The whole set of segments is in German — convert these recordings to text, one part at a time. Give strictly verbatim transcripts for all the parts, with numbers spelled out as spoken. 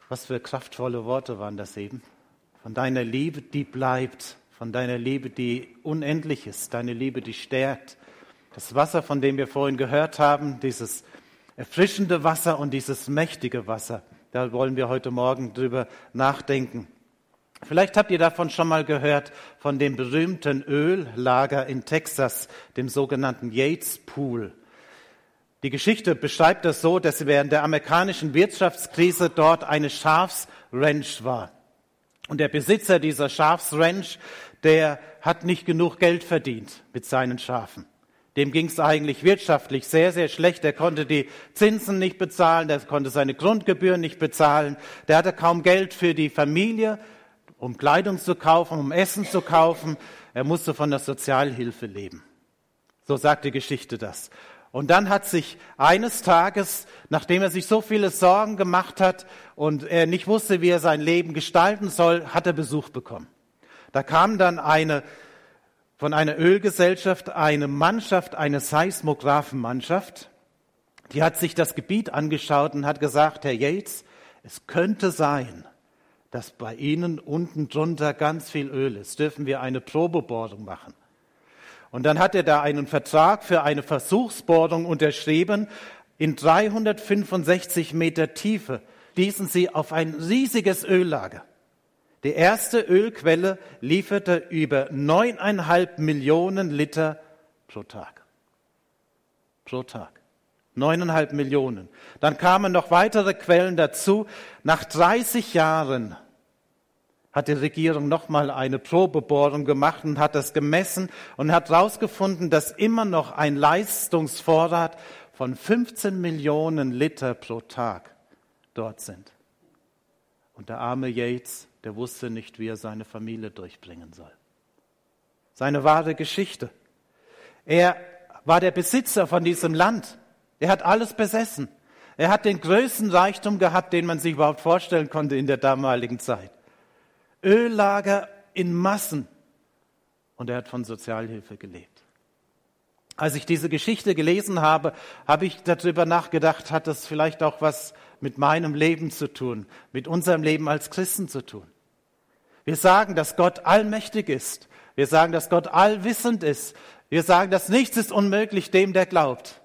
Was für kraftvolle Worte waren das eben. Von deiner Liebe, die bleibt, von deiner Liebe, die unendlich ist, deine Liebe, die stärkt. Das Wasser, von dem wir vorhin gehört haben, dieses erfrischende Wasser und dieses mächtige Wasser, da wollen wir heute Morgen drüber nachdenken. Vielleicht habt ihr davon schon mal gehört, von dem berühmten Öllager in Texas, dem sogenannten Yates Pool. Die Geschichte beschreibt das so, dass während der amerikanischen Wirtschaftskrise dort eine Schafsranch war. Und der Besitzer dieser Schafsranch, der hat nicht genug Geld verdient mit seinen Schafen. Dem ging es eigentlich wirtschaftlich sehr, sehr schlecht. Er konnte die Zinsen nicht bezahlen, er konnte seine Grundgebühren nicht bezahlen. Der hatte kaum Geld für die Familie, um Kleidung zu kaufen, um Essen zu kaufen. Er musste von der Sozialhilfe leben. So sagt die Geschichte das. Und dann hat sich eines Tages, nachdem er sich so viele Sorgen gemacht hat und er nicht wusste, wie er sein Leben gestalten soll, hat er Besuch bekommen. Da kam dann eine von einer Ölgesellschaft eine Mannschaft, eine Seismographenmannschaft. Die hat sich das Gebiet angeschaut und hat gesagt, Herr Yates, es könnte sein, dass bei Ihnen unten drunter ganz viel Öl ist. Dürfen wir eine Probebohrung machen? Und dann hat er da einen Vertrag für eine Versuchsbohrung unterschrieben. In dreihundertfünfundsechzig Meter Tiefe stießen sie auf ein riesiges Öllager. Die erste Ölquelle lieferte über neuneinhalb Millionen Liter pro Tag. Pro Tag. Neuneinhalb Millionen. Dann kamen noch weitere Quellen dazu. Nach dreißig Jahren hat die Regierung nochmal eine Probebohrung gemacht und hat das gemessen und hat herausgefunden, dass immer noch ein Leistungsvorrat von fünfzehn Millionen Liter pro Tag dort sind. Und der arme Yates, der wusste nicht, wie er seine Familie durchbringen soll. Seine wahre Geschichte. Er war der Besitzer von diesem Land. Er hat alles besessen. Er hat den größten Reichtum gehabt, den man sich überhaupt vorstellen konnte in der damaligen Zeit. Öllager in Massen. Und er hat von Sozialhilfe gelebt. Als ich diese Geschichte gelesen habe, habe ich darüber nachgedacht, hat das vielleicht auch was mit meinem Leben zu tun, mit unserem Leben als Christen zu tun. Wir sagen, dass Gott allmächtig ist. Wir sagen, dass Gott allwissend ist. Wir sagen, dass nichts ist unmöglich dem, der glaubt.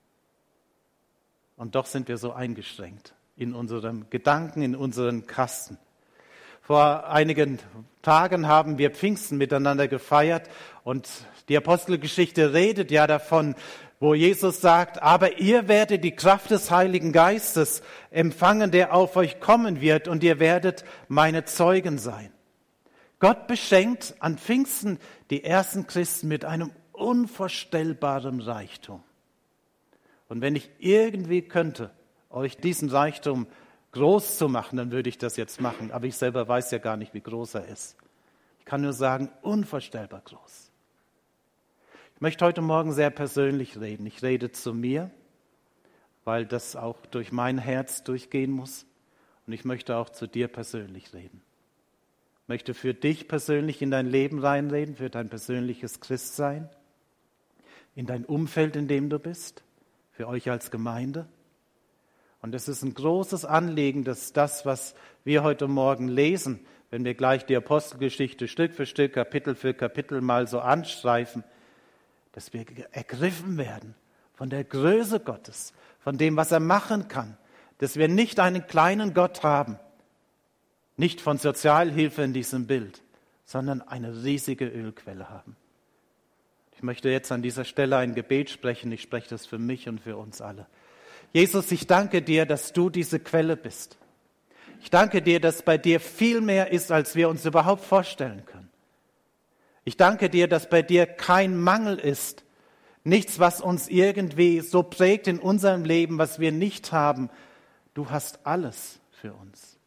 Und doch sind wir so eingeschränkt in unserem Gedanken, in unseren Kasten. Vor einigen Tagen haben wir Pfingsten miteinander gefeiert und die Apostelgeschichte redet ja davon, wo Jesus sagt, aber ihr werdet die Kraft des Heiligen Geistes empfangen, der auf euch kommen wird und ihr werdet meine Zeugen sein. Gott beschenkt an Pfingsten die ersten Christen mit einem unvorstellbaren Reichtum. Und wenn ich irgendwie könnte, euch diesen Reichtum groß zu machen, dann würde ich das jetzt machen. Aber ich selber weiß ja gar nicht, wie groß er ist. Ich kann nur sagen, unvorstellbar groß. Ich möchte heute Morgen sehr persönlich reden. Ich rede zu mir, weil das auch durch mein Herz durchgehen muss. Und ich möchte auch zu dir persönlich reden. Ich möchte für dich persönlich in dein Leben reinreden, für dein persönliches Christsein, in dein Umfeld, in dem du bist, für euch als Gemeinde. Und es ist ein großes Anliegen, dass das, was wir heute Morgen lesen, wenn wir gleich die Apostelgeschichte Stück für Stück, Kapitel für Kapitel mal so anstreifen, dass wir ergriffen werden von der Größe Gottes, von dem, was er machen kann, dass wir nicht einen kleinen Gott haben, nicht von Sozialhilfe in diesem Bild, sondern eine riesige Ölquelle haben. Ich möchte jetzt an dieser Stelle ein Gebet sprechen. Ich spreche das für mich und für uns alle. Jesus, ich danke dir, dass du diese Quelle bist. Ich danke dir, dass bei dir viel mehr ist, als wir uns überhaupt vorstellen können. Ich danke dir, dass bei dir kein Mangel ist, nichts, was uns irgendwie so prägt in unserem Leben, was wir nicht haben. Du hast alles für uns.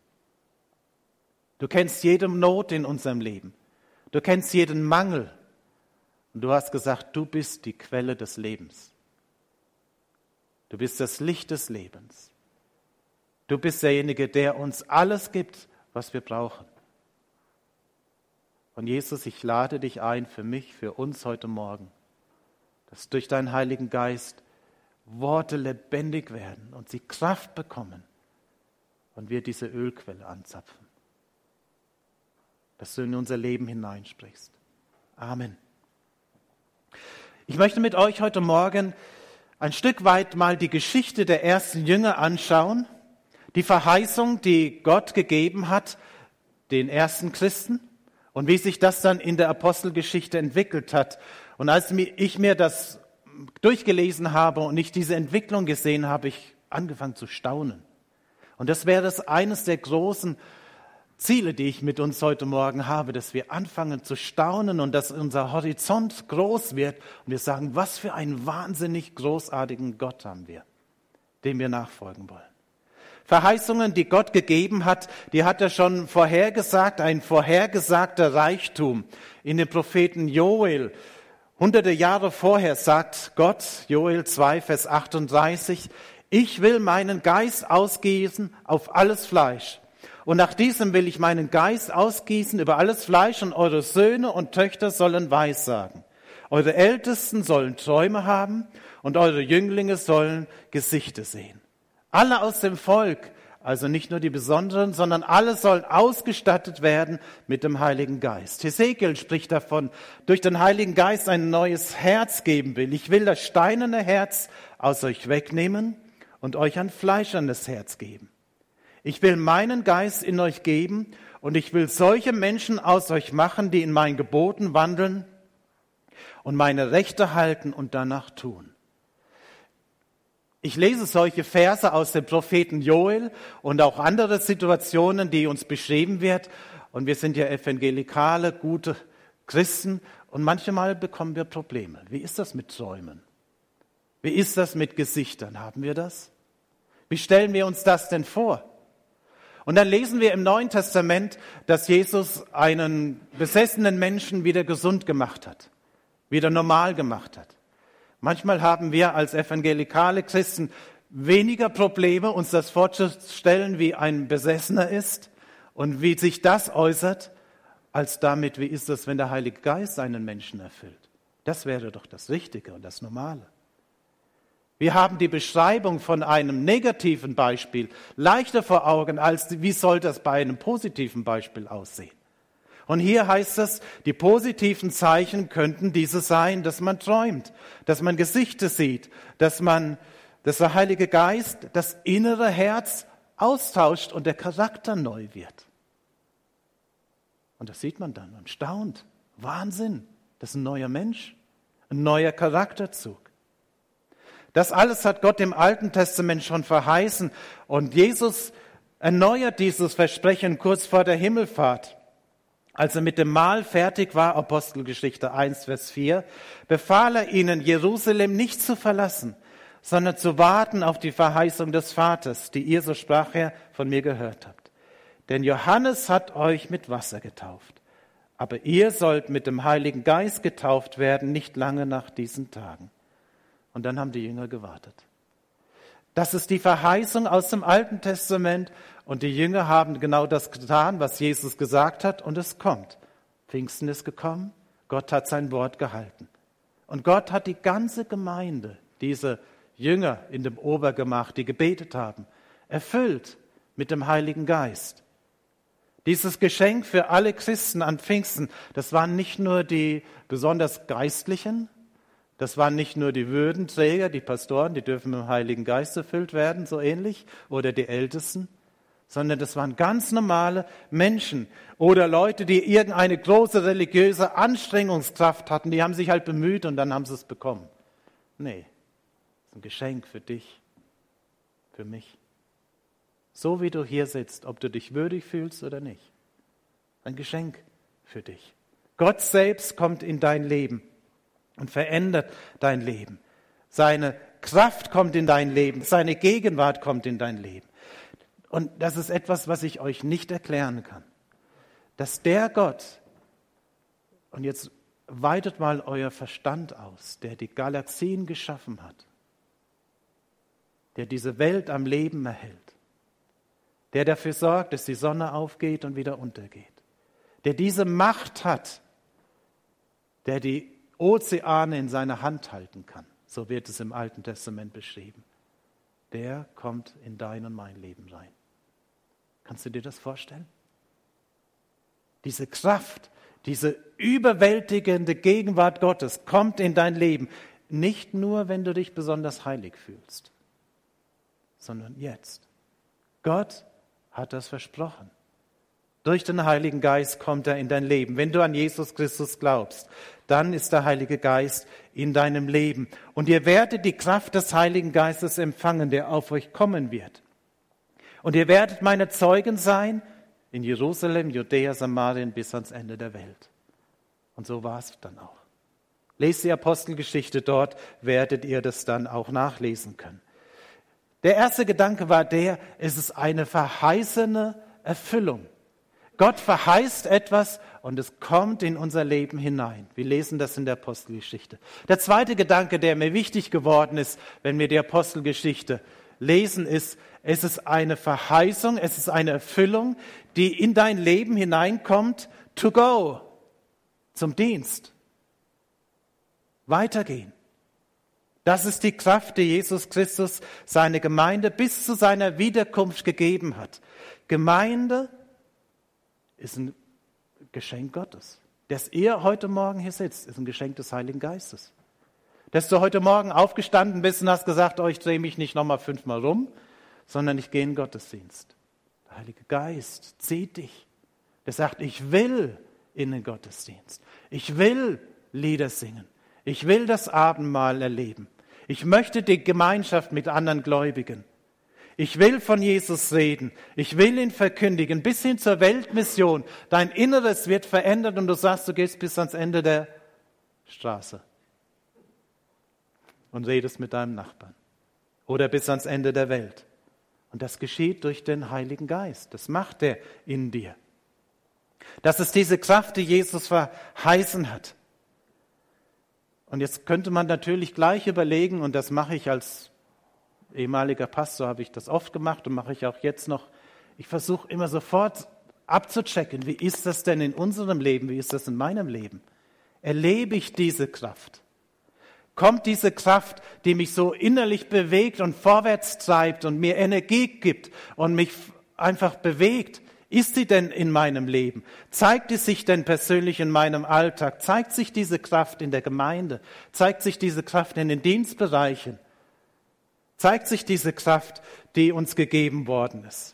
Du kennst jede Not in unserem Leben. Du kennst jeden Mangel. Und du hast gesagt, du bist die Quelle des Lebens. Du bist das Licht des Lebens. Du bist derjenige, der uns alles gibt, was wir brauchen. Und Jesus, ich lade dich ein für mich, für uns heute Morgen, dass durch deinen Heiligen Geist Worte lebendig werden und sie Kraft bekommen und wir diese Ölquelle anzapfen. Dass du in unser Leben hineinsprichst. Amen. Ich möchte mit euch heute Morgen ein Stück weit mal die Geschichte der ersten Jünger anschauen, die Verheißung, die Gott gegeben hat, den ersten Christen und wie sich das dann in der Apostelgeschichte entwickelt hat. Und als ich mir das durchgelesen habe und ich diese Entwicklung gesehen habe, ich angefangen zu staunen. Und das wäre das eines der großen Ziele, die ich mit uns heute Morgen habe, dass wir anfangen zu staunen und dass unser Horizont groß wird und wir sagen, was für einen wahnsinnig großartigen Gott haben wir, dem wir nachfolgen wollen. Verheißungen, die Gott gegeben hat, die hat er schon vorhergesagt, ein vorhergesagter Reichtum. In dem Propheten Joel, hunderte Jahre vorher, sagt Gott, Joel zwei, Vers achtunddreißig, ich will meinen Geist ausgießen auf alles Fleisch. Und nach diesem will ich meinen Geist ausgießen über alles Fleisch und eure Söhne und Töchter sollen Weissagen. Eure Ältesten sollen Träume haben und eure Jünglinge sollen Gesichter sehen. Alle aus dem Volk, also nicht nur die Besonderen, sondern alle sollen ausgestattet werden mit dem Heiligen Geist. Hesekiel spricht davon, durch den Heiligen Geist ein neues Herz geben will. Ich will das steinerne Herz aus euch wegnehmen und euch ein fleischernes Herz geben. Ich will meinen Geist in euch geben und ich will solche Menschen aus euch machen, die in meinen Geboten wandeln und meine Rechte halten und danach tun. Ich lese solche Verse aus dem Propheten Joel und auch andere Situationen, die uns beschrieben wird. Und wir sind ja evangelikale, gute Christen und manchmal bekommen wir Probleme. Wie ist das mit Träumen? Wie ist das mit Gesichtern? Haben wir das? Wie stellen wir uns das denn vor? Und dann lesen wir im Neuen Testament, dass Jesus einen besessenen Menschen wieder gesund gemacht hat, wieder normal gemacht hat. Manchmal haben wir als evangelikale Christen weniger Probleme, uns das vorzustellen, wie ein Besessener ist und wie sich das äußert, als damit, wie ist es, wenn der Heilige Geist einen Menschen erfüllt. Das wäre doch das Richtige und das Normale. Wir haben die Beschreibung von einem negativen Beispiel leichter vor Augen, als wie soll das bei einem positiven Beispiel aussehen. Und hier heißt es, die positiven Zeichen könnten diese sein, dass man träumt, dass man Gesichter sieht, dass man, dass der Heilige Geist das innere Herz austauscht und der Charakter neu wird. Und das sieht man dann und staunt. Wahnsinn, das ist ein neuer Mensch, ein neuer Charakterzug. Das alles hat Gott im Alten Testament schon verheißen und Jesus erneuert dieses Versprechen kurz vor der Himmelfahrt. Als er mit dem Mahl fertig war, Apostelgeschichte eins, Vers vier, befahl er ihnen, Jerusalem nicht zu verlassen, sondern zu warten auf die Verheißung des Vaters, die ihr, so sprach er, von mir gehört habt. Denn Johannes hat euch mit Wasser getauft, aber ihr sollt mit dem Heiligen Geist getauft werden, nicht lange nach diesen Tagen. Und dann haben die Jünger gewartet. Das ist die Verheißung aus dem Alten Testament. Und die Jünger haben genau das getan, was Jesus gesagt hat. Und es kommt. Pfingsten ist gekommen. Gott hat sein Wort gehalten. Und Gott hat die ganze Gemeinde, diese Jünger in dem Obergemach, die gebetet haben, erfüllt mit dem Heiligen Geist. Dieses Geschenk für alle Christen an Pfingsten, das waren nicht nur die besonders Geistlichen, das waren nicht nur die Würdenträger, die Pastoren, die dürfen mit dem Heiligen Geist erfüllt werden, so ähnlich, oder die Ältesten, sondern das waren ganz normale Menschen oder Leute, die irgendeine große religiöse Anstrengungskraft hatten, die haben sich halt bemüht und dann haben sie es bekommen. Nee, das ist ein Geschenk für dich, für mich. So wie du hier sitzt, ob du dich würdig fühlst oder nicht. Ein Geschenk für dich. Gott selbst kommt in dein Leben und verändert dein Leben. Seine Kraft kommt in dein Leben, seine Gegenwart kommt in dein Leben. Und das ist etwas, was ich euch nicht erklären kann. Dass der Gott, und jetzt weitet mal euer Verstand aus, der die Galaxien geschaffen hat, der diese Welt am Leben erhält, der dafür sorgt, dass die Sonne aufgeht und wieder untergeht, der diese Macht hat, der die Ozeane in seiner Hand halten kann. So wird es im Alten Testament beschrieben. Der kommt in dein und mein Leben rein. Kannst du dir das vorstellen? Diese Kraft, diese überwältigende Gegenwart Gottes kommt in dein Leben. Nicht nur, wenn du dich besonders heilig fühlst, sondern jetzt. Gott hat das versprochen. Durch den Heiligen Geist kommt er in dein Leben. Wenn du an Jesus Christus glaubst, dann ist der Heilige Geist in deinem Leben. Und ihr werdet die Kraft des Heiligen Geistes empfangen, der auf euch kommen wird. Und ihr werdet meine Zeugen sein in Jerusalem, Judäa, Samarien bis ans Ende der Welt. Und so war es dann auch. Lest die Apostelgeschichte, dort werdet ihr das dann auch nachlesen können. Der erste Gedanke war der, es ist eine verheißene Erfüllung. Gott verheißt etwas und es kommt in unser Leben hinein. Wir lesen das in der Apostelgeschichte. Der zweite Gedanke, der mir wichtig geworden ist, wenn wir die Apostelgeschichte lesen, ist, es ist eine Verheißung, es ist eine Erfüllung, die in dein Leben hineinkommt, to go, zum Dienst, weitergehen. Das ist die Kraft, die Jesus Christus seine Gemeinde bis zu seiner Wiederkunft gegeben hat. Gemeinde ist ein Geschenk Gottes. Dass ihr heute Morgen hier sitzt, ist ein Geschenk des Heiligen Geistes. Dass du heute Morgen aufgestanden bist und hast gesagt, oh, ich drehe mich nicht nochmal fünfmal rum, sondern ich gehe in den Gottesdienst. Der Heilige Geist zieht dich. Der sagt, ich will in den Gottesdienst. Ich will Lieder singen. Ich will das Abendmahl erleben. Ich möchte die Gemeinschaft mit anderen Gläubigen. Ich will von Jesus reden. Ich will ihn verkündigen, bis hin zur Weltmission. Dein Inneres wird verändert und du sagst, du gehst bis ans Ende der Straße und redest mit deinem Nachbarn. Oder bis ans Ende der Welt. Und das geschieht durch den Heiligen Geist. Das macht er in dir. Das ist diese Kraft, die Jesus verheißen hat. Und jetzt könnte man natürlich gleich überlegen, und das mache ich als ehemaliger Pastor, habe ich das oft gemacht und mache ich auch jetzt noch. Ich versuche immer sofort abzuchecken, wie ist das denn in unserem Leben, wie ist das in meinem Leben? Erlebe ich diese Kraft? Kommt diese Kraft, die mich so innerlich bewegt und vorwärts treibt und mir Energie gibt und mich einfach bewegt? Ist sie denn in meinem Leben? Zeigt es sich denn persönlich in meinem Alltag? Zeigt sich diese Kraft in der Gemeinde? Zeigt sich diese Kraft in den Dienstbereichen? Zeigt sich diese Kraft, die uns gegeben worden ist?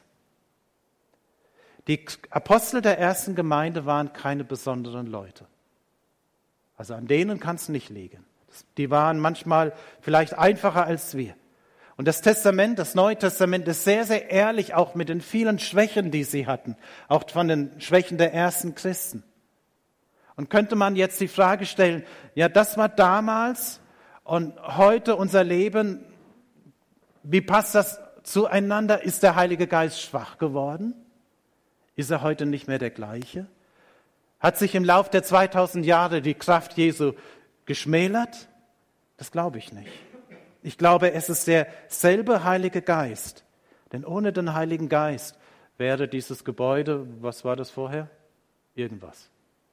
Die Apostel der ersten Gemeinde waren keine besonderen Leute. Also an denen kann es nicht liegen. Die waren manchmal vielleicht einfacher als wir. Und das Testament, das Neue Testament ist sehr, sehr ehrlich, auch mit den vielen Schwächen, die sie hatten, auch von den Schwächen der ersten Christen. Und könnte man jetzt die Frage stellen, ja, das war damals und heute unser Leben, wie passt das zueinander? Ist der Heilige Geist schwach geworden? Ist er heute nicht mehr der gleiche? Hat sich im Lauf der zweitausend Jahre die Kraft Jesu geschmälert? Das glaube ich nicht. Ich glaube, es ist derselbe Heilige Geist. Denn ohne den Heiligen Geist wäre dieses Gebäude, was war das vorher? Irgendwas.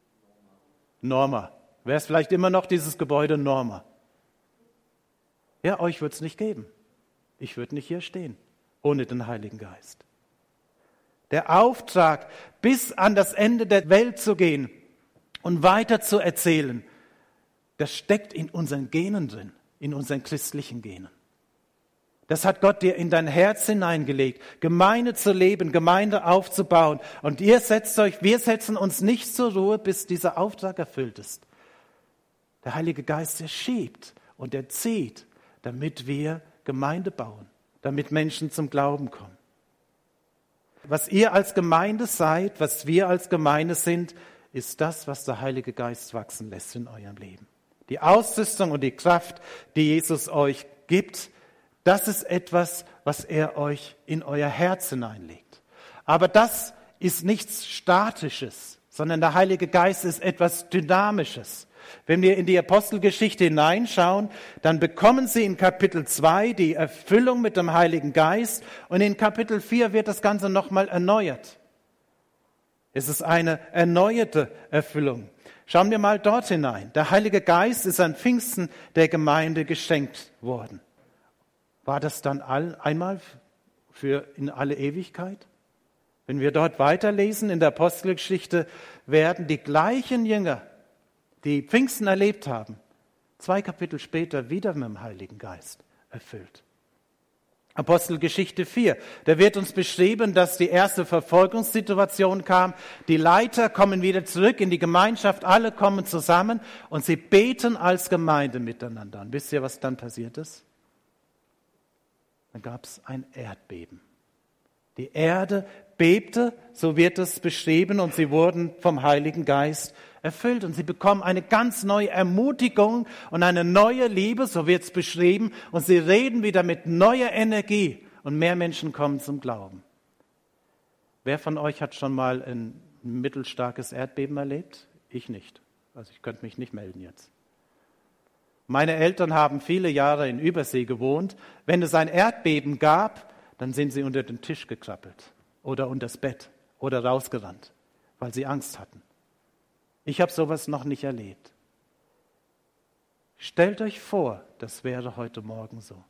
Norma. Wäre es vielleicht immer noch dieses Gebäude Norma? Ja, euch wird es nicht geben. Ich würde nicht hier stehen, ohne den Heiligen Geist. Der Auftrag, bis an das Ende der Welt zu gehen und weiter zu erzählen, das steckt in unseren Genen drin, in unseren christlichen Genen. Das hat Gott dir in dein Herz hineingelegt, Gemeinde zu leben, Gemeinde aufzubauen. Und ihr setzt euch, wir setzen uns nicht zur Ruhe, bis dieser Auftrag erfüllt ist. Der Heilige Geist, der schiebt und er zieht, damit wir Gemeinde bauen, damit Menschen zum Glauben kommen. Was ihr als Gemeinde seid, was wir als Gemeinde sind, ist das, was der Heilige Geist wachsen lässt in eurem Leben. Die Ausrüstung und die Kraft, die Jesus euch gibt, das ist etwas, was er euch in euer Herz hineinlegt. Aber das ist nichts Statisches, sondern der Heilige Geist ist etwas Dynamisches. Wenn wir in die Apostelgeschichte hineinschauen, dann bekommen sie in Kapitel zwei die Erfüllung mit dem Heiligen Geist und in Kapitel vier wird das Ganze nochmal erneuert. Es ist eine erneuerte Erfüllung. Schauen wir mal dort hinein. Der Heilige Geist ist an Pfingsten der Gemeinde geschenkt worden. War das dann all, einmal für in alle Ewigkeit? Wenn wir dort weiterlesen in der Apostelgeschichte, werden die gleichen Jünger, die Pfingsten erlebt haben, zwei Kapitel später wieder mit dem Heiligen Geist erfüllt. Apostelgeschichte vier, da wird uns beschrieben, dass die erste Verfolgungssituation kam. Die Leiter kommen wieder zurück in die Gemeinschaft, alle kommen zusammen und sie beten als Gemeinde miteinander. Und wisst ihr, was dann passiert ist? Dann gab es ein Erdbeben. Die Erde bebte, so wird es beschrieben, und sie wurden vom Heiligen Geist erfüllt. Und sie bekommen eine ganz neue Ermutigung und eine neue Liebe, so wird es beschrieben. Und sie reden wieder mit neuer Energie und mehr Menschen kommen zum Glauben. Wer von euch hat schon mal ein mittelstarkes Erdbeben erlebt? Ich nicht. Also ich könnte mich nicht melden jetzt. Meine Eltern haben viele Jahre in Übersee gewohnt. Wenn es ein Erdbeben gab, dann sind sie unter den Tisch gekrabbelt oder unter das Bett oder rausgerannt, weil sie Angst hatten. Ich habe sowas noch nicht erlebt. Stellt euch vor, das wäre heute Morgen so.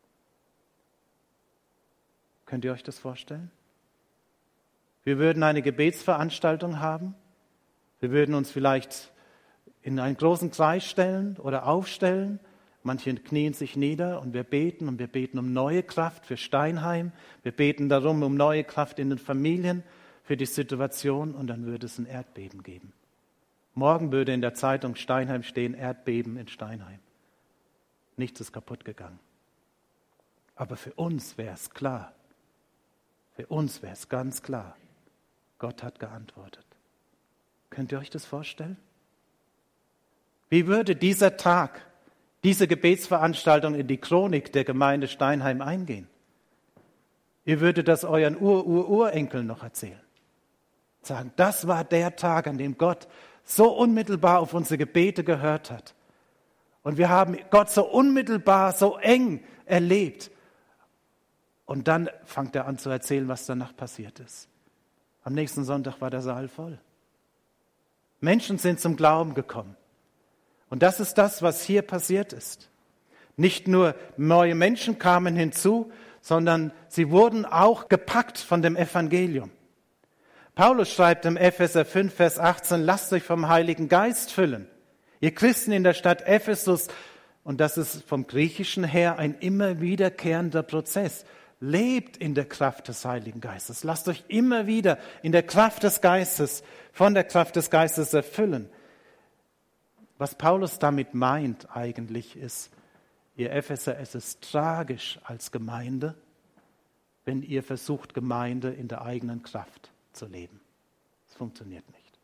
Könnt ihr euch das vorstellen? Wir würden eine Gebetsveranstaltung haben. Wir würden uns vielleicht in einen großen Kreis stellen oder aufstellen. Manche knien sich nieder und wir beten und wir beten um neue Kraft für Steinheim. Wir beten darum um neue Kraft in den Familien für die Situation und dann würde es ein Erdbeben geben. Morgen würde in der Zeitung Steinheim stehen, Erdbeben in Steinheim. Nichts ist kaputt gegangen. Aber für uns wäre es klar, für uns wäre es ganz klar, Gott hat geantwortet. Könnt ihr euch das vorstellen? Wie würde dieser Tag, diese Gebetsveranstaltung in die Chronik der Gemeinde Steinheim eingehen? Ihr würdet das euren Ur-Ur-Urenkeln noch erzählen. Sagen, das war der Tag, an dem Gott so unmittelbar auf unsere Gebete gehört hat. Und wir haben Gott so unmittelbar, so eng erlebt. Und dann fängt er an zu erzählen, was danach passiert ist. Am nächsten Sonntag war der Saal voll. Menschen sind zum Glauben gekommen. Und das ist das, was hier passiert ist. Nicht nur neue Menschen kamen hinzu, sondern sie wurden auch gepackt von dem Evangelium. Paulus schreibt im Epheser fünf, Vers achtzehn, lasst euch vom Heiligen Geist füllen. Ihr Christen in der Stadt Ephesus, und das ist vom Griechischen her ein immer wiederkehrender Prozess, lebt in der Kraft des Heiligen Geistes. Lasst euch immer wieder in der Kraft des Geistes, von der Kraft des Geistes erfüllen. Was Paulus damit meint eigentlich ist, ihr Epheser, es ist tragisch als Gemeinde, wenn ihr versucht, Gemeinde in der eigenen Kraft zu leben. Es funktioniert nicht.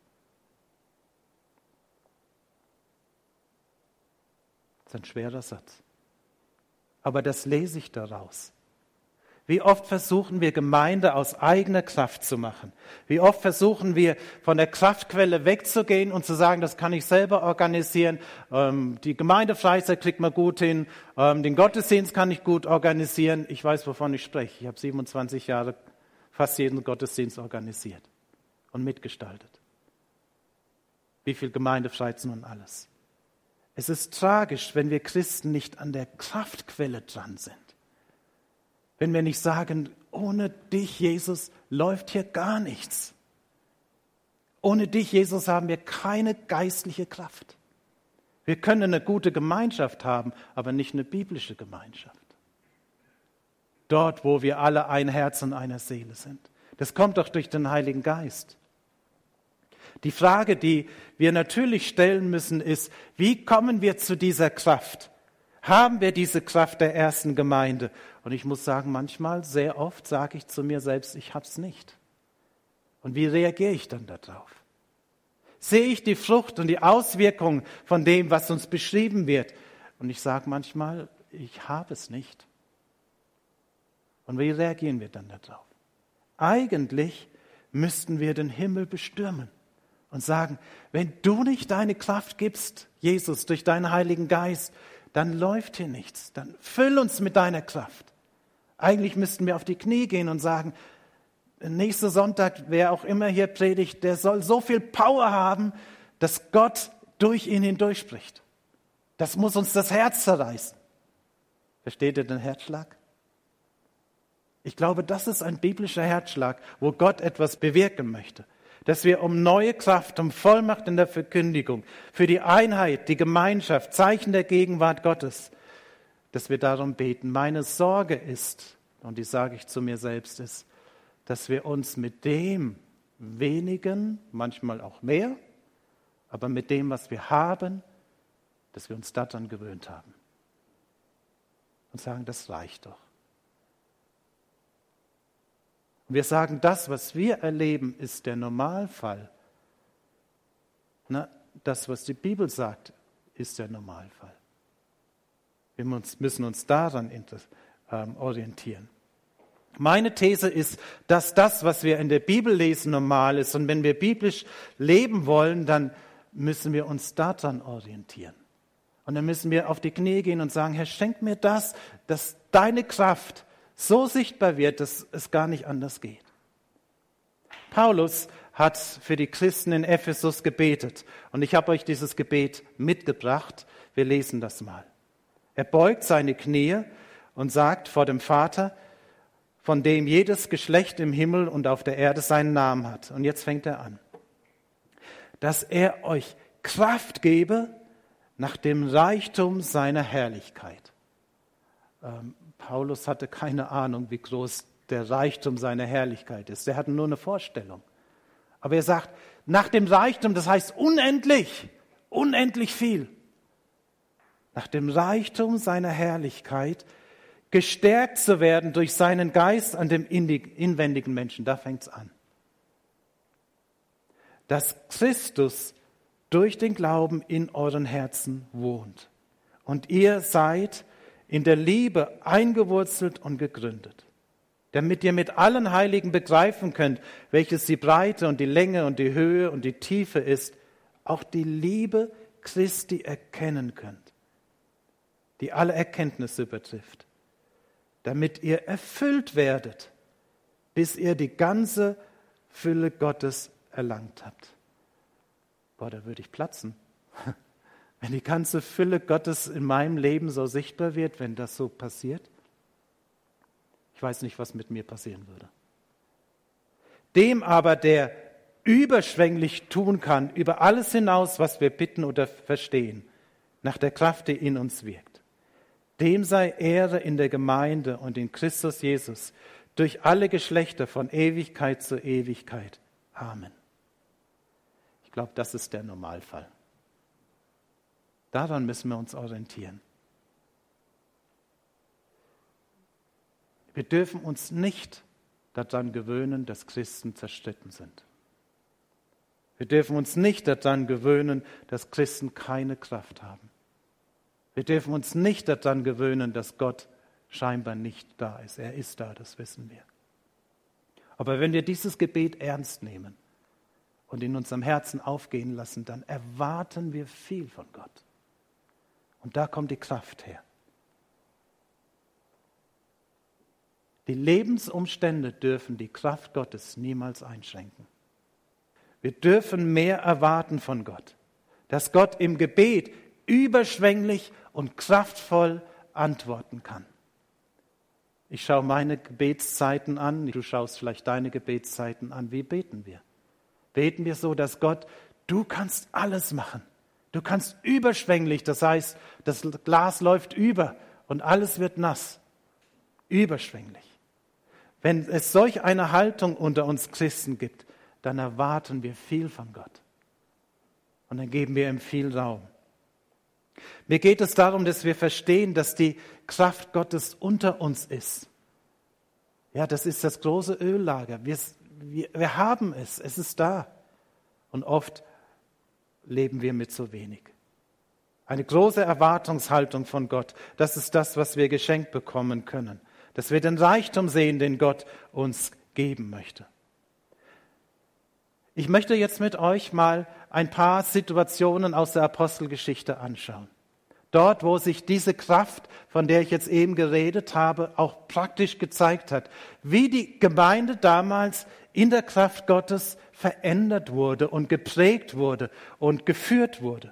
Das ist ein schwerer Satz. Aber das lese ich daraus. Wie oft versuchen wir, Gemeinde aus eigener Kraft zu machen? Wie oft versuchen wir, von der Kraftquelle wegzugehen und zu sagen, das kann ich selber organisieren. Ähm, die Gemeindefreizeit kriegt man gut hin. Ähm, den Gottesdienst kann ich gut organisieren. Ich weiß, wovon ich spreche. Ich habe siebenundzwanzig Jahre fast jeden Gottesdienst organisiert und mitgestaltet. Wie viel Gemeindefreizeit und alles. Es ist tragisch, wenn wir Christen nicht an der Kraftquelle dran sind. Wenn wir nicht sagen, ohne dich, Jesus, läuft hier gar nichts. Ohne dich, Jesus, haben wir keine geistliche Kraft. Wir können eine gute Gemeinschaft haben, aber nicht eine biblische Gemeinschaft. Dort, wo wir alle ein Herz und eine Seele sind. Das kommt doch durch den Heiligen Geist. Die Frage, die wir natürlich stellen müssen, ist, wie kommen wir zu dieser Kraft? Haben wir diese Kraft der ersten Gemeinde? Und ich muss sagen, manchmal, sehr oft sage ich zu mir selbst, ich habe es nicht. Und wie reagiere ich dann darauf? Sehe ich die Frucht und die Auswirkungen von dem, was uns beschrieben wird? Und ich sage manchmal, ich habe es nicht. Und wie reagieren wir dann darauf? Eigentlich müssten wir den Himmel bestürmen und sagen, wenn du nicht deine Kraft gibst, Jesus, durch deinen Heiligen Geist, dann läuft hier nichts. Dann füll uns mit deiner Kraft. Eigentlich müssten wir auf die Knie gehen und sagen, nächsten Sonntag, wer auch immer hier predigt, der soll so viel Power haben, dass Gott durch ihn hindurch spricht. Das muss uns das Herz zerreißen. Versteht ihr den Herzschlag? Ich glaube, das ist ein biblischer Herzschlag, wo Gott etwas bewirken möchte. Dass wir um neue Kraft, um Vollmacht in der Verkündigung, für die Einheit, die Gemeinschaft, Zeichen der Gegenwart Gottes, dass wir darum beten. Meine Sorge ist, und die sage ich zu mir selbst, ist, dass wir uns mit dem wenigen, manchmal auch mehr, aber mit dem, was wir haben, dass wir uns daran gewöhnt haben. Und sagen, das reicht doch. Und wir sagen, das, was wir erleben, ist der Normalfall. Na, das, was die Bibel sagt, ist der Normalfall. Wir müssen uns daran orientieren. Meine These ist, dass das, was wir in der Bibel lesen, normal ist. Und wenn wir biblisch leben wollen, dann müssen wir uns daran orientieren. Und dann müssen wir auf die Knie gehen und sagen, Herr, schenk mir das, dass deine Kraft so sichtbar wird, dass es gar nicht anders geht. Paulus hat für die Christen in Ephesus gebetet. Und ich habe euch dieses Gebet mitgebracht. Wir lesen das mal. Er beugt seine Knie und sagt vor dem Vater, von dem jedes Geschlecht im Himmel und auf der Erde seinen Namen hat. Und jetzt fängt er an. Dass er euch Kraft gebe nach dem Reichtum seiner Herrlichkeit. Ähm, Paulus hatte keine Ahnung, wie groß der Reichtum seiner Herrlichkeit ist. Er hatte nur eine Vorstellung. Aber er sagt, nach dem Reichtum, das heißt unendlich, unendlich viel. Nach dem Reichtum seiner Herrlichkeit gestärkt zu werden durch seinen Geist an dem inwendigen Menschen. Da fängt es an. Dass Christus durch den Glauben in euren Herzen wohnt. Und ihr seid in der Liebe eingewurzelt und gegründet, damit ihr mit allen Heiligen begreifen könnt, welches die Breite und die Länge und die Höhe und die Tiefe ist, auch die Liebe Christi erkennen könnt, die alle Erkenntnis übertrifft, damit ihr erfüllt werdet, bis ihr die ganze Fülle Gottes erlangt habt. Boah, da würde ich platzen. Wenn die ganze Fülle Gottes in meinem Leben so sichtbar wird, wenn das so passiert, ich weiß nicht, was mit mir passieren würde. Dem aber, der überschwänglich tun kann, über alles hinaus, was wir bitten oder verstehen, nach der Kraft, die in uns wirkt, dem sei Ehre in der Gemeinde und in Christus Jesus durch alle Geschlechter von Ewigkeit zu Ewigkeit. Amen. Ich glaube, das ist der Normalfall. Daran müssen wir uns orientieren. Wir dürfen uns nicht daran gewöhnen, dass Christen zerstritten sind. Wir dürfen uns nicht daran gewöhnen, dass Christen keine Kraft haben. Wir dürfen uns nicht daran gewöhnen, dass Gott scheinbar nicht da ist. Er ist da, das wissen wir. Aber wenn wir dieses Gebet ernst nehmen und in unserem Herzen aufgehen lassen, dann erwarten wir viel von Gott. Und da kommt die Kraft her. Die Lebensumstände dürfen die Kraft Gottes niemals einschränken. Wir dürfen mehr erwarten von Gott, dass Gott im Gebet überschwänglich und kraftvoll antworten kann. Ich schaue meine Gebetszeiten an, du schaust vielleicht deine Gebetszeiten an. Wie beten wir? Beten wir so, dass Gott, du kannst alles machen. Du kannst überschwänglich, das heißt, das Glas läuft über und alles wird nass. Überschwänglich. Wenn es solch eine Haltung unter uns Christen gibt, dann erwarten wir viel von Gott. Und dann geben wir ihm viel Raum. Mir geht es darum, dass wir verstehen, dass die Kraft Gottes unter uns ist. Ja, das ist das große Öllager. Wir, wir, wir haben es, es ist da. Und oft leben wir mit so wenig. Eine große Erwartungshaltung von Gott, das ist das, was wir geschenkt bekommen können. Dass wir den Reichtum sehen, den Gott uns geben möchte. Ich möchte jetzt mit euch mal ein paar Situationen aus der Apostelgeschichte anschauen. Dort, wo sich diese Kraft, von der ich jetzt eben geredet habe, auch praktisch gezeigt hat. Wie die Gemeinde damals in der Kraft Gottes verändert wurde und geprägt wurde und geführt wurde.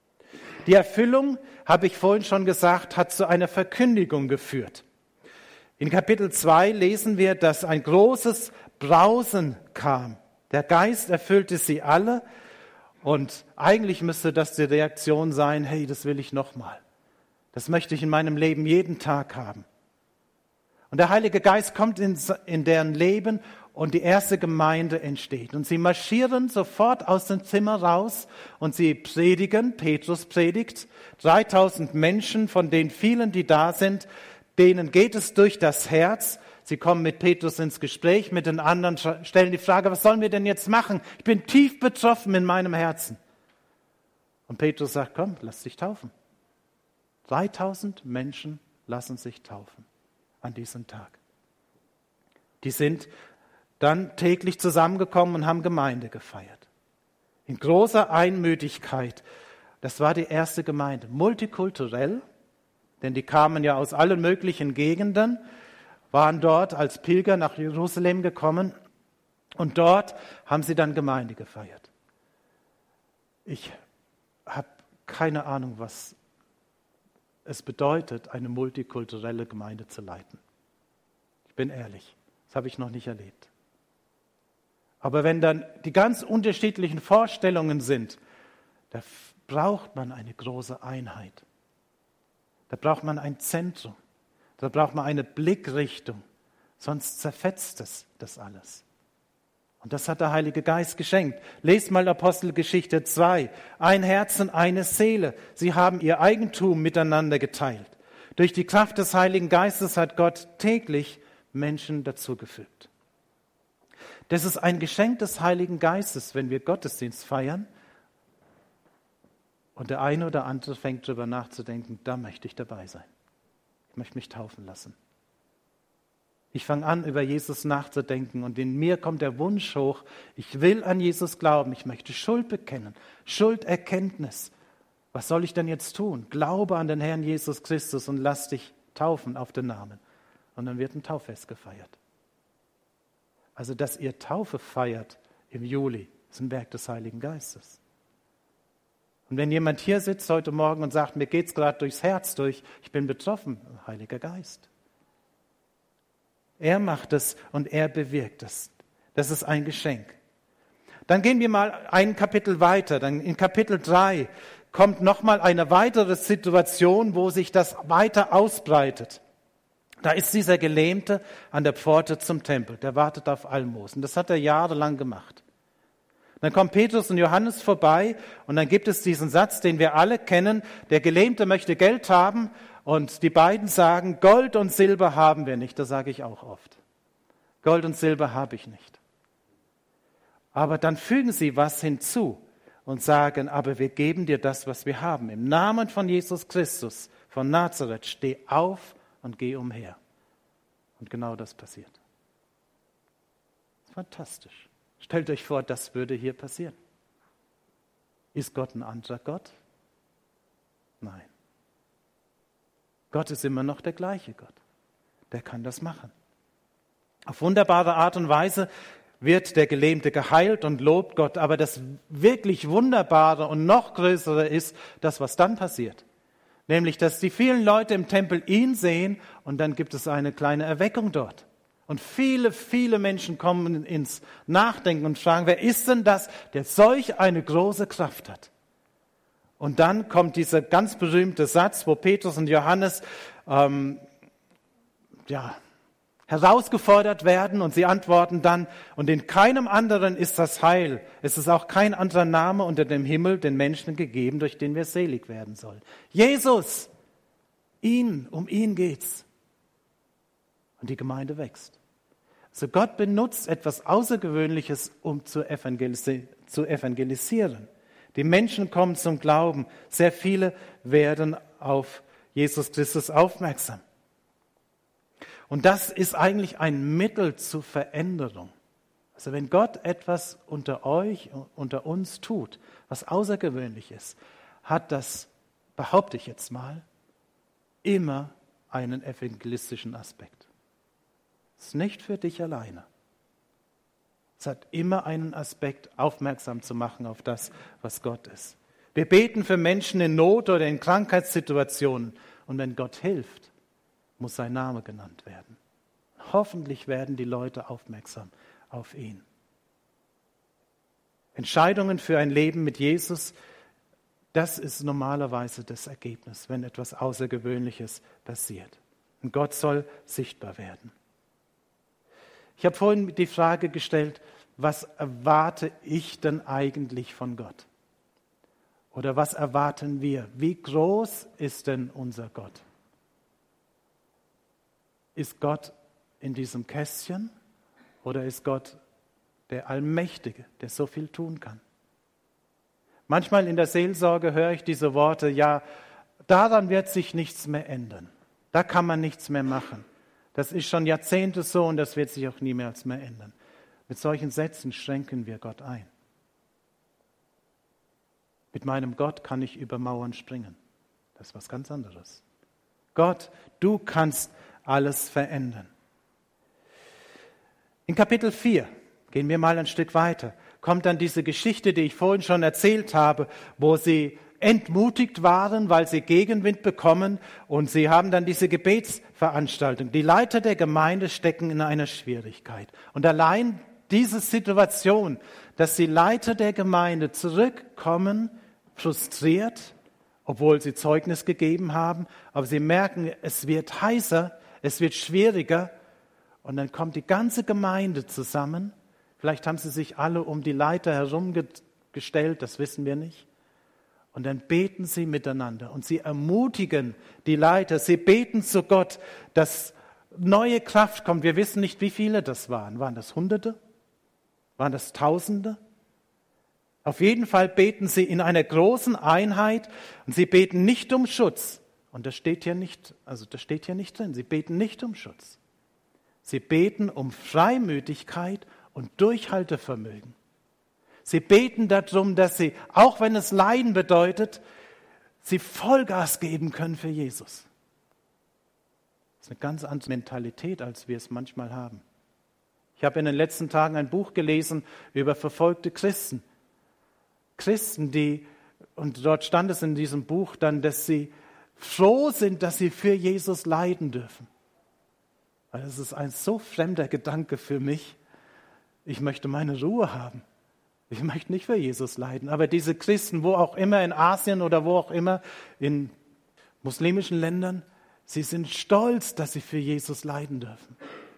Die Erfüllung, habe ich vorhin schon gesagt, hat zu einer Verkündigung geführt. In Kapitel zwei lesen wir, dass ein großes Brausen kam. Der Geist erfüllte sie alle und eigentlich müsste das die Reaktion sein, hey, das will ich nochmal. Das möchte ich in meinem Leben jeden Tag haben. Und der Heilige Geist kommt in, in deren Leben und die erste Gemeinde entsteht. Und sie marschieren sofort aus dem Zimmer raus und sie predigen, Petrus predigt, dreitausend Menschen, von den vielen, die da sind, denen geht es durch das Herz. Sie kommen mit Petrus ins Gespräch, mit den anderen stellen die Frage, was sollen wir denn jetzt machen? Ich bin tief betroffen in meinem Herzen. Und Petrus sagt, komm, lass dich taufen. dreitausend Menschen lassen sich taufen an diesem Tag. Die sind dann täglich zusammengekommen und haben Gemeinde gefeiert. In großer Einmütigkeit. Das war die erste Gemeinde. Multikulturell, denn die kamen ja aus allen möglichen Gegenden, waren dort als Pilger nach Jerusalem gekommen und dort haben sie dann Gemeinde gefeiert. Ich habe keine Ahnung, was es bedeutet, eine multikulturelle Gemeinde zu leiten. Ich bin ehrlich, das habe ich noch nicht erlebt. Aber wenn dann die ganz unterschiedlichen Vorstellungen sind, da braucht man eine große Einheit. Da braucht man ein Zentrum. Da braucht man eine Blickrichtung. Sonst zerfetzt es das alles. Und das hat der Heilige Geist geschenkt. Lest mal Apostelgeschichte zwei. Ein Herz und eine Seele. Sie haben ihr Eigentum miteinander geteilt. Durch die Kraft des Heiligen Geistes hat Gott täglich Menschen dazugefügt. Das ist ein Geschenk des Heiligen Geistes, wenn wir Gottesdienst feiern. Und der eine oder andere fängt darüber nachzudenken, da möchte ich dabei sein. Ich möchte mich taufen lassen. Ich fange an, über Jesus nachzudenken und in mir kommt der Wunsch hoch, ich will an Jesus glauben, ich möchte Schuld bekennen, Schulderkenntnis. Was soll ich denn jetzt tun? Glaube an den Herrn Jesus Christus und lass dich taufen auf den Namen. Und dann wird ein Tauffest gefeiert. Also, dass ihr Taufe feiert im Juli, ist ein Werk des Heiligen Geistes. Und wenn jemand hier sitzt heute Morgen und sagt, mir geht es gerade durchs Herz durch, ich bin betroffen, Heiliger Geist. Er macht es und er bewirkt es. Das ist ein Geschenk. Dann gehen wir mal ein Kapitel weiter. Dann in Kapitel drei kommt nochmal eine weitere Situation, wo sich das weiter ausbreitet. Da ist dieser Gelähmte an der Pforte zum Tempel. Der wartet auf Almosen. Das hat er jahrelang gemacht. Dann kommen Petrus und Johannes vorbei und dann gibt es diesen Satz, den wir alle kennen. Der Gelähmte möchte Geld haben und die beiden sagen, Gold und Silber haben wir nicht. Das sage ich auch oft. Gold und Silber habe ich nicht. Aber dann fügen sie was hinzu und sagen, aber wir geben dir das, was wir haben. Im Namen von Jesus Christus von Nazareth, steh auf und geh umher. Und genau das passiert. Fantastisch. Stellt euch vor, das würde hier passieren. Ist Gott ein anderer Gott? Nein. Gott ist immer noch der gleiche Gott. Der kann das machen. Auf wunderbare Art und Weise wird der Gelähmte geheilt und lobt Gott. Aber das wirklich Wunderbare und noch Größere ist das, was dann passiert. Nämlich, dass die vielen Leute im Tempel ihn sehen und dann gibt es eine kleine Erweckung dort. Und viele, viele Menschen kommen ins Nachdenken und fragen, wer ist denn das, der solch eine große Kraft hat? Und dann kommt dieser ganz berühmte Satz, wo Petrus und Johannes ähm, ja, herausgefordert werden und sie antworten dann, und in keinem anderen ist das Heil. Es ist auch kein anderer Name unter dem Himmel den Menschen gegeben, durch den wir selig werden sollen. Jesus, ihn, um ihn geht's. Und die Gemeinde wächst. Also Gott benutzt etwas Außergewöhnliches, um zu evangelisi- zu evangelisieren. Die Menschen kommen zum Glauben. Sehr viele werden auf Jesus Christus aufmerksam. Und das ist eigentlich ein Mittel zur Veränderung. Also wenn Gott etwas unter euch, unter uns tut, was außergewöhnlich ist, hat das, behaupte ich jetzt mal, immer einen evangelistischen Aspekt. Es ist nicht für dich alleine. Es hat immer einen Aspekt, aufmerksam zu machen auf das, was Gott ist. Wir beten für Menschen in Not oder in Krankheitssituationen. Und wenn Gott hilft, muss sein Name genannt werden. Hoffentlich werden die Leute aufmerksam auf ihn. Entscheidungen für ein Leben mit Jesus, das ist normalerweise das Ergebnis, wenn etwas Außergewöhnliches passiert. Und Gott soll sichtbar werden. Ich habe vorhin die Frage gestellt, was erwarte ich denn eigentlich von Gott? Oder was erwarten wir? Wie groß ist denn unser Gott? Ist Gott in diesem Kästchen oder ist Gott der Allmächtige, der so viel tun kann? Manchmal in der Seelsorge höre ich diese Worte, ja, daran wird sich nichts mehr ändern. Da kann man nichts mehr machen. Das ist schon Jahrzehnte so und das wird sich auch niemals mehr ändern. Mit solchen Sätzen schränken wir Gott ein. Mit meinem Gott kann ich über Mauern springen. Das ist was ganz anderes. Gott, du kannst alles verändern. In Kapitel vier, gehen wir mal ein Stück weiter, kommt dann diese Geschichte, die ich vorhin schon erzählt habe, wo sie entmutigt waren, weil sie Gegenwind bekommen und sie haben dann diese Gebetsveranstaltung. Die Leiter der Gemeinde stecken in einer Schwierigkeit. Und allein diese Situation, dass die Leiter der Gemeinde zurückkommen, frustriert, obwohl sie Zeugnis gegeben haben, aber sie merken, es wird heißer, es wird schwieriger und dann kommt die ganze Gemeinde zusammen. Vielleicht haben sie sich alle um die Leiter herumgestellt, das wissen wir nicht. Und dann beten sie miteinander und sie ermutigen die Leiter, sie beten zu Gott, dass neue Kraft kommt. Wir wissen nicht, wie viele das waren. Waren das Hunderte? Waren das Tausende? Auf jeden Fall beten sie in einer großen Einheit und sie beten nicht um Schutz. Und das steht hier nicht, also das steht hier nicht drin. Sie beten nicht um Schutz. Sie beten um Freimütigkeit und Durchhaltevermögen. Sie beten darum, dass sie, auch wenn es Leiden bedeutet, sie Vollgas geben können für Jesus. Das ist eine ganz andere Mentalität, als wir es manchmal haben. Ich habe in den letzten Tagen ein Buch gelesen über verfolgte Christen. Christen, die, und dort stand es in diesem Buch dann, dass sie froh sind, dass sie für Jesus leiden dürfen. Weil es ist ein so fremder Gedanke für mich. Ich möchte meine Ruhe haben. Ich möchte nicht für Jesus leiden. Aber diese Christen, wo auch immer, in Asien oder wo auch immer, in muslimischen Ländern, sie sind stolz, dass sie für Jesus leiden dürfen.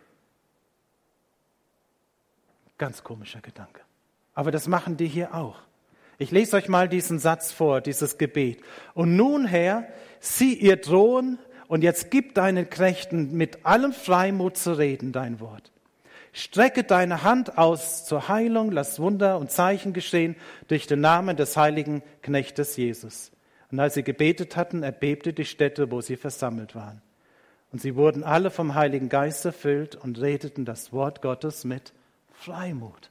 Ganz komischer Gedanke. Aber das machen die hier auch. Ich lese euch mal diesen Satz vor, dieses Gebet. Und nun, Herr, sieh ihr drohen und jetzt gib deinen Knechten mit allem Freimut zu reden, dein Wort. Strecke deine Hand aus zur Heilung, lass Wunder und Zeichen geschehen durch den Namen des heiligen Knechtes Jesus. Und als sie gebetet hatten, erbebte die Stätte, wo sie versammelt waren. Und sie wurden alle vom Heiligen Geist erfüllt und redeten das Wort Gottes mit Freimut.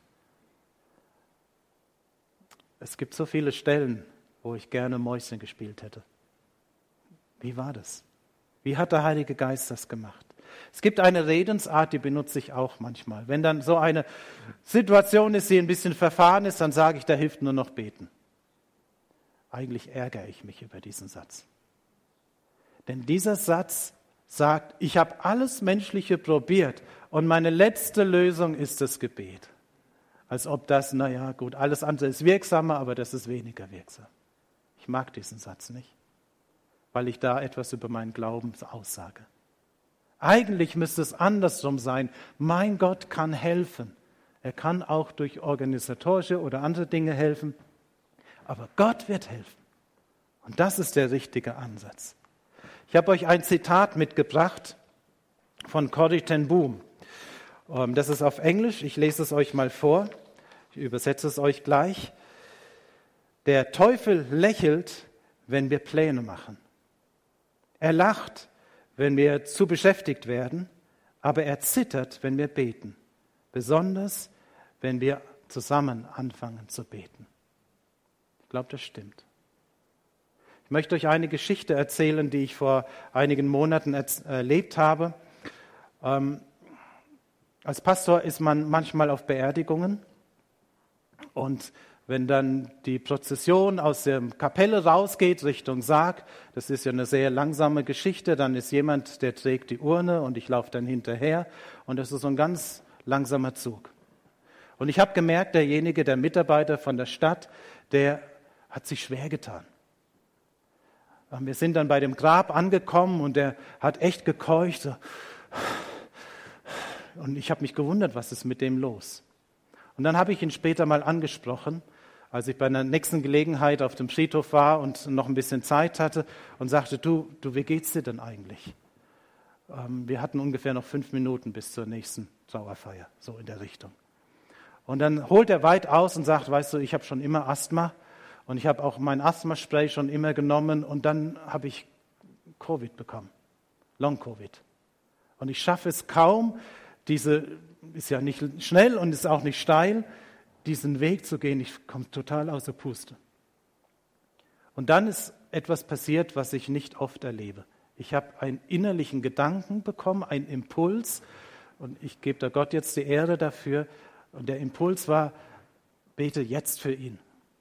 Es gibt so viele Stellen, wo ich gerne Mäuschen gespielt hätte. Wie war das? Wie hat der Heilige Geist das gemacht? Es gibt eine Redensart, die benutze ich auch manchmal. Wenn dann so eine Situation ist, die ein bisschen verfahren ist, dann sage ich, da hilft nur noch beten. Eigentlich ärgere ich mich über diesen Satz. Denn dieser Satz sagt, ich habe alles Menschliche probiert und meine letzte Lösung ist das Gebet. Als ob das, naja gut, alles andere ist wirksamer, aber das ist weniger wirksam. Ich mag diesen Satz nicht, weil ich da etwas über meinen Glauben aussage. Eigentlich müsste es andersrum sein. Mein Gott kann helfen. Er kann auch durch organisatorische oder andere Dinge helfen. Aber Gott wird helfen. Und das ist der richtige Ansatz. Ich habe euch ein Zitat mitgebracht von Corrie ten Boom. Das ist auf Englisch. Ich lese es euch mal vor. Ich übersetze es euch gleich. Der Teufel lächelt, wenn wir Pläne machen. Er lacht, wenn wir zu beschäftigt werden, aber er zittert, wenn wir beten. Besonders, wenn wir zusammen anfangen zu beten. Ich glaube, das stimmt. Ich möchte euch eine Geschichte erzählen, die ich vor einigen Monaten erlebt habe. Ähm, als Pastor ist man manchmal auf Beerdigungen Und wenn dann die Prozession aus der Kapelle rausgeht Richtung Sarg, das ist ja eine sehr langsame Geschichte, dann ist jemand, der trägt die Urne und ich laufe dann hinterher und das ist so ein ganz langsamer Zug. Und ich habe gemerkt, derjenige, der Mitarbeiter von der Stadt, der hat sich schwer getan. Wir sind dann bei dem Grab angekommen und der hat echt gekeucht. So. Und ich habe mich gewundert, was ist mit dem los? Und dann habe ich ihn später mal angesprochen, als ich bei einer nächsten Gelegenheit auf dem Friedhof war und noch ein bisschen Zeit hatte und sagte, du, du wie geht's dir denn eigentlich? Ähm, wir hatten ungefähr noch fünf Minuten bis zur nächsten Trauerfeier, so in der Richtung. Und dann holt er weit aus und sagt, weißt du, ich habe schon immer Asthma und ich habe auch mein Asthmaspray schon immer genommen und dann habe ich Covid bekommen, Long-Covid. Und ich schaffe es kaum, diese, ist ja nicht schnell und ist auch nicht steil, diesen Weg zu gehen. Ich komme total außer Puste. Und dann ist etwas passiert, was ich nicht oft erlebe. Ich habe einen innerlichen Gedanken bekommen, einen Impuls und ich gebe da Gott jetzt die Ehre dafür. Und der Impuls war, bete jetzt für ihn.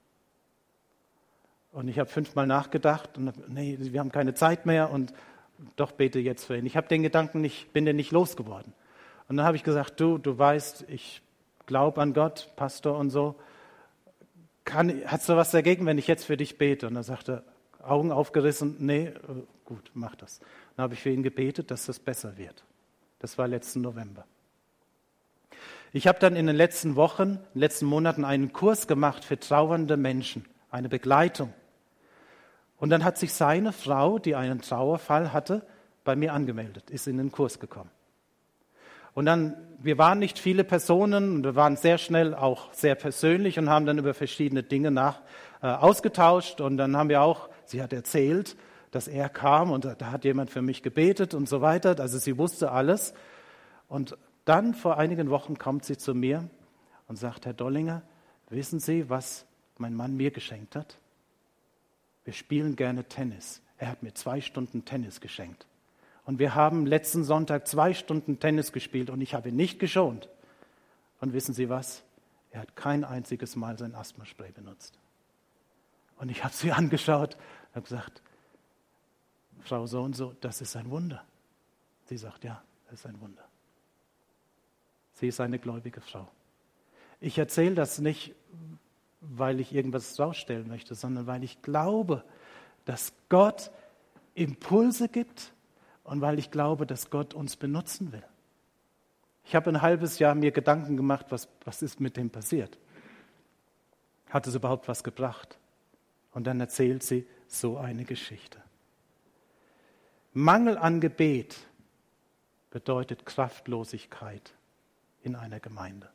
Und ich habe fünfmal nachgedacht und nee, wir haben keine Zeit mehr und doch bete jetzt für ihn. Ich habe den Gedanken nicht, bin den nicht losgeworden. Und dann habe ich gesagt, du, du weißt, ich glaube an Gott, Pastor und so. Kann, hast du was dagegen, wenn ich jetzt für dich bete? Und dann sagte er, Augen aufgerissen, nee, gut, mach das. Dann habe ich für ihn gebetet, dass das besser wird. Das war letzten November. Ich habe dann in den letzten Wochen, in den letzten Monaten einen Kurs gemacht für trauernde Menschen, eine Begleitung. Und dann hat sich seine Frau, die einen Trauerfall hatte, bei mir angemeldet, ist in den Kurs gekommen. Und dann, wir waren nicht viele Personen und wir waren sehr schnell auch sehr persönlich und haben dann über verschiedene Dinge nach, äh, ausgetauscht. Und dann haben wir auch, sie hat erzählt, dass er kam und da hat jemand für mich gebetet und so weiter. Also sie wusste alles. Und dann vor einigen Wochen kommt sie zu mir und sagt, Herr Dollinger, wissen Sie, was mein Mann mir geschenkt hat? Wir spielen gerne Tennis. Er hat mir zwei Stunden Tennis geschenkt. Und wir haben letzten Sonntag zwei Stunden Tennis gespielt und ich habe ihn nicht geschont. Und wissen Sie was? Er hat kein einziges Mal sein Asthmaspray benutzt. Und ich habe sie angeschaut und habe gesagt, Frau so und so, das ist ein Wunder. Sie sagt, ja, das ist ein Wunder. Sie ist eine gläubige Frau. Ich erzähle das nicht, weil ich irgendwas rausstellen möchte, sondern weil ich glaube, dass Gott Impulse gibt und weil ich glaube, dass Gott uns benutzen will. Ich habe ein halbes Jahr mir Gedanken gemacht, was, was ist mit dem passiert? Hat es überhaupt was gebracht? Und dann erzählt sie so eine Geschichte. Mangel an Gebet bedeutet Kraftlosigkeit in einer Gemeinde.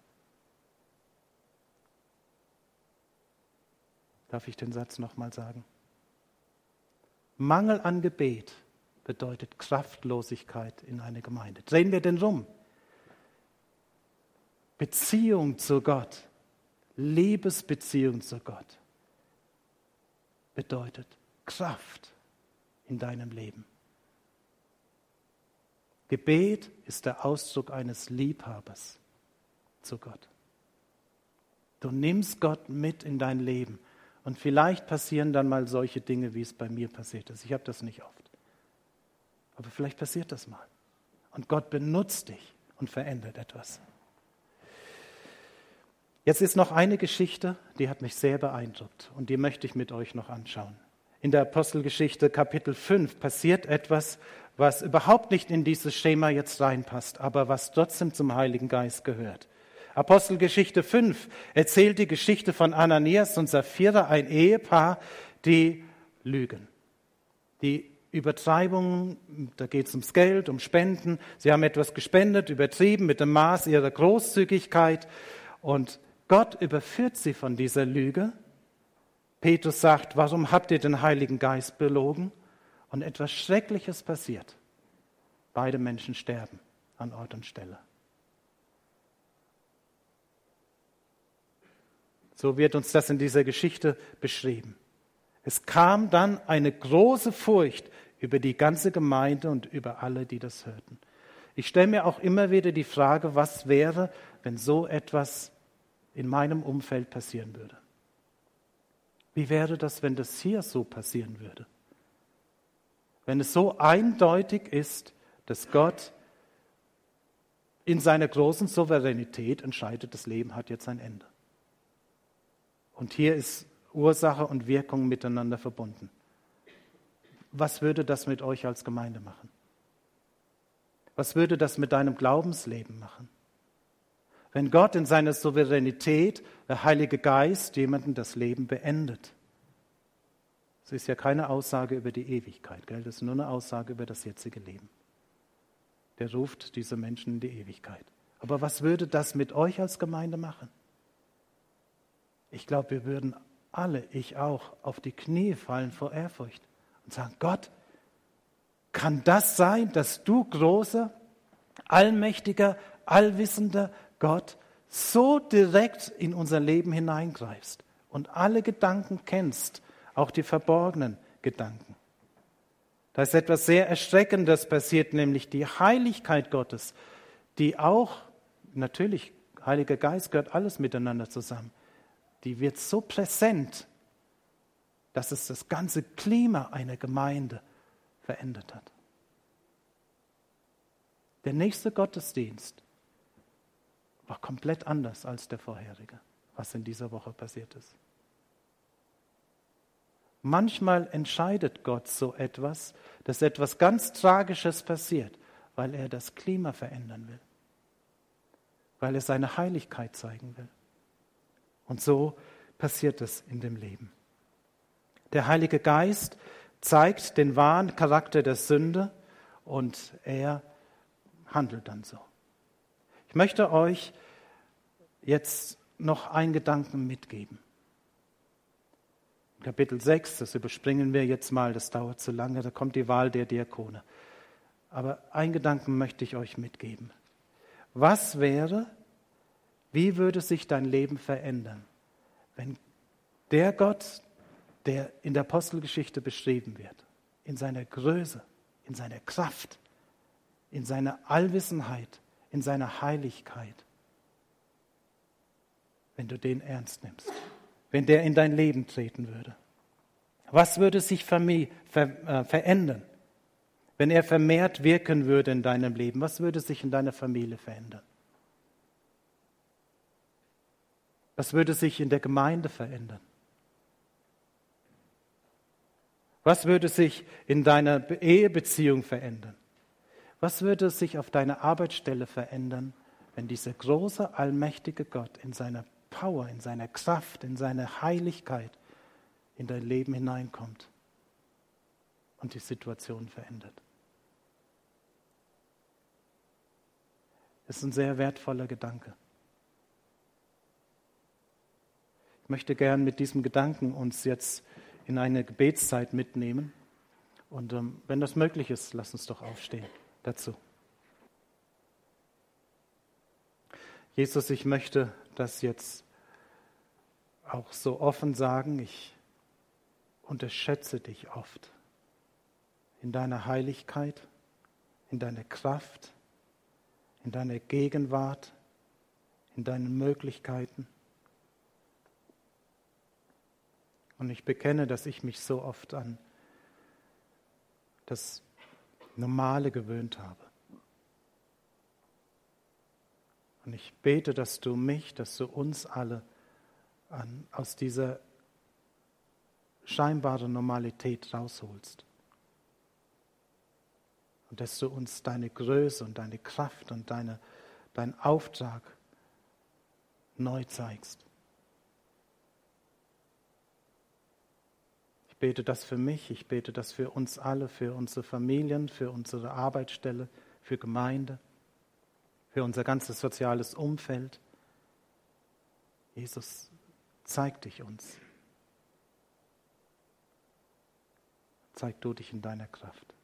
Darf ich den Satz nochmal sagen? Mangel an Gebet bedeutet Kraftlosigkeit in einer Gemeinde. Drehen wir den rum. Beziehung zu Gott, Liebesbeziehung zu Gott bedeutet Kraft in deinem Leben. Gebet ist der Ausdruck eines Liebhabers zu Gott. Du nimmst Gott mit in dein Leben und vielleicht passieren dann mal solche Dinge, wie es bei mir passiert ist. Ich habe das nicht oft. Aber vielleicht passiert das mal. Und Gott benutzt dich und verändert etwas. Jetzt ist noch eine Geschichte, die hat mich sehr beeindruckt und die möchte ich mit euch noch anschauen. In der Apostelgeschichte Kapitel fünf passiert etwas, was überhaupt nicht in dieses Schema jetzt reinpasst, aber was trotzdem zum Heiligen Geist gehört. Apostelgeschichte fünf erzählt die Geschichte von Ananias und Sapphira, ein Ehepaar, die lügen. Die Übertreibungen, da geht es ums Geld, um Spenden. Sie haben etwas gespendet, übertrieben mit dem Maß ihrer Großzügigkeit und Gott überführt sie von dieser Lüge. Petrus sagt, warum habt ihr den Heiligen Geist belogen? Und etwas Schreckliches passiert. Beide Menschen sterben an Ort und Stelle. So wird uns das in dieser Geschichte beschrieben. Es kam dann eine große Furcht über die ganze Gemeinde und über alle, die das hörten. Ich stelle mir auch immer wieder die Frage, was wäre, wenn so etwas in meinem Umfeld passieren würde? Wie wäre das, wenn das hier so passieren würde? Wenn es so eindeutig ist, dass Gott in seiner großen Souveränität entscheidet, das Leben hat jetzt ein Ende. Und hier ist Ursache und Wirkung miteinander verbunden. Was würde das mit euch als Gemeinde machen? Was würde das mit deinem Glaubensleben machen? Wenn Gott in seiner Souveränität, der Heilige Geist, jemandem das Leben beendet. Es ist ja keine Aussage über die Ewigkeit, gell? Das ist nur eine Aussage über das jetzige Leben. Der ruft diese Menschen in die Ewigkeit. Aber was würde das mit euch als Gemeinde machen? Ich glaube, wir würden alle, ich auch, auf die Knie fallen vor Ehrfurcht und sagen, Gott, kann das sein, dass du großer, allmächtiger, allwissender Gott so direkt in unser Leben hineingreifst und alle Gedanken kennst, auch die verborgenen Gedanken. Da ist etwas sehr Erschreckendes passiert, nämlich die Heiligkeit Gottes, die auch, natürlich, Heiliger Geist gehört alles miteinander zusammen, die wird so präsent, dass es das ganze Klima einer Gemeinde verändert hat. Der nächste Gottesdienst war komplett anders als der vorherige, was in dieser Woche passiert ist. Manchmal entscheidet Gott so etwas, dass etwas ganz Tragisches passiert, weil er das Klima verändern will, weil er seine Heiligkeit zeigen will. Und so passiert es in dem Leben. Der Heilige Geist zeigt den wahren Charakter der Sünde und er handelt dann so. Ich möchte euch jetzt noch einen Gedanken mitgeben. Kapitel sechs, das überspringen wir jetzt mal, das dauert zu lange, da kommt die Wahl der Diakone. Aber einen Gedanken möchte ich euch mitgeben. Was wäre, wie würde sich dein Leben verändern, wenn der Gott, der in der Apostelgeschichte beschrieben wird, in seiner Größe, in seiner Kraft, in seiner Allwissenheit, in seiner Heiligkeit, wenn du den ernst nimmst, wenn der in dein Leben treten würde? Was würde sich ver, ver, äh, verändern, wenn er vermehrt wirken würde in deinem Leben? Was würde sich in deiner Familie verändern? Was würde sich in der Gemeinde verändern? Was würde sich in deiner Ehebeziehung verändern? Was würde sich auf deiner Arbeitsstelle verändern, wenn dieser große, allmächtige Gott in seiner Power, in seiner Kraft, in seiner Heiligkeit in dein Leben hineinkommt und die Situation verändert? Das ist ein sehr wertvoller Gedanke. Ich möchte gern mit diesem Gedanken uns jetzt in eine Gebetszeit mitnehmen. Und ähm, wenn das möglich ist, lass uns doch aufstehen dazu. Jesus, ich möchte das jetzt auch so offen sagen. Ich unterschätze dich oft in deiner Heiligkeit, in deiner Kraft, in deiner Gegenwart, in deinen Möglichkeiten. Und ich bekenne, dass ich mich so oft an das Normale gewöhnt habe. Und ich bete, dass du mich, dass du uns alle an, aus dieser scheinbaren Normalität rausholst. Und dass du uns deine Größe und deine Kraft und deine, deinen Auftrag neu zeigst. Ich bete das für mich, ich bete das für uns alle, für unsere Familien, für unsere Arbeitsstelle, für Gemeinde, für unser ganzes soziales Umfeld. Jesus, zeig dich uns. Zeig du dich in deiner Kraft.